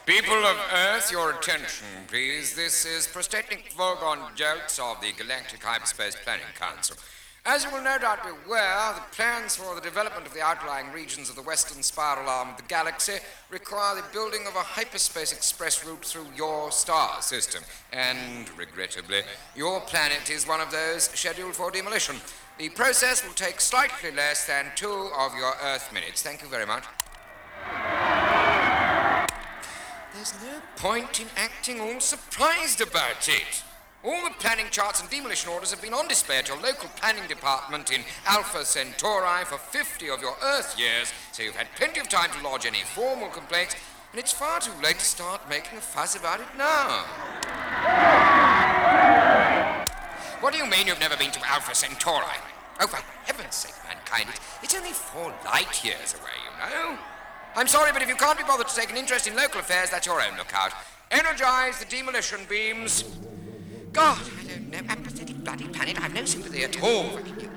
People of Earth, your attention, please. This is Prostetnik Vogon Jolts of the Galactic Hyperspace Planning Council. As you will no doubt be aware, the plans for the development of the outlying regions of the western spiral arm of the galaxy require the building of a hyperspace express route through your star system. And, regrettably, your planet is one of those scheduled for demolition. The process will take slightly less than 2 of your Earth minutes. Thank you very much. There's no point in acting all surprised about it. All the planning charts and demolition orders have been on display at your local planning department in Alpha Centauri for 50 of your Earth years, so you've had plenty of time to lodge any formal complaints, and it's far too late to start making a fuss about it now. What do you mean you've never been to Alpha Centauri? Oh, for heaven's sake, mankind, it's only 4 light years away, you know. I'm sorry, but if you can't be bothered to take an interest in local affairs, that's your own lookout. Energize the demolition beams. God, I don't know. Apathetic bloody planet. I've no sympathy at all for you.